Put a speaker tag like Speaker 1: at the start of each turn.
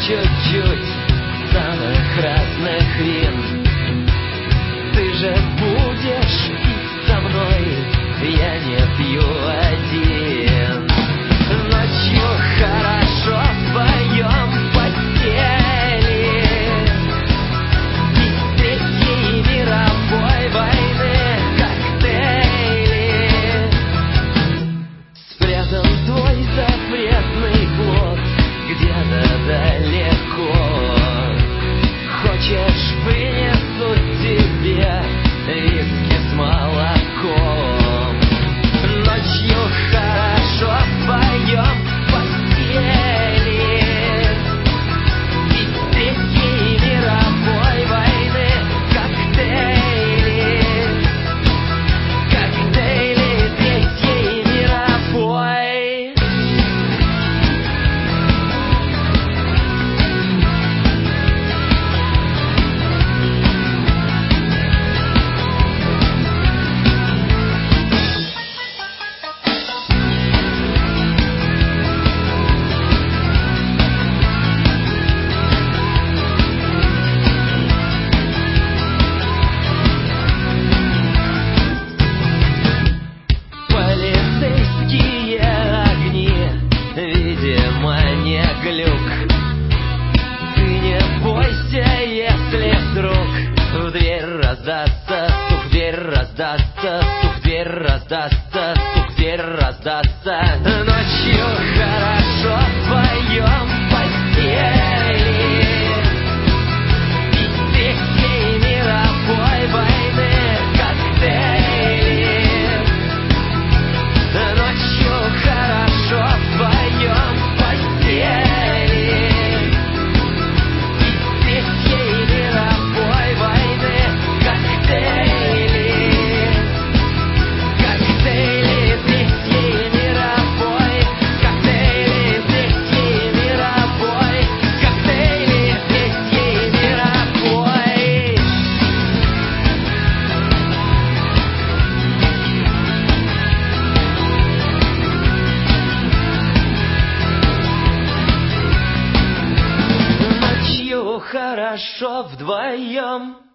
Speaker 1: чуть-чуть самых разных вин. Ты же будешь пить со мной, я не пью один. Ночью хорошо вдвоем в постели, из Третьей мировой войны коктейли. Спрятан твой запретный плод где-то далеко. Хочешь, принесу тебе виски с молоком. Ночью хорошо вдвоем в постели, из Третьей мировой войны коктейли. Коктейли Третьей мировой. Полицейские огни, видимо, не глюк. Ты не бойся, если вдруг в дверь раздастся стук, в дверь раздастся стук, в дверь раздастся стук, в дверь раздастся. Ночью хорошо вдвоем в постели, из Третьей мировой войны коктейли. Ночью хорошо вдвоем в постели, из Третьей мировой войны коктейли. Коктейли Третьей мировой, коктейли Третьей мировой, коктейли Третьей мировой. Ночью хорошо вдвоем.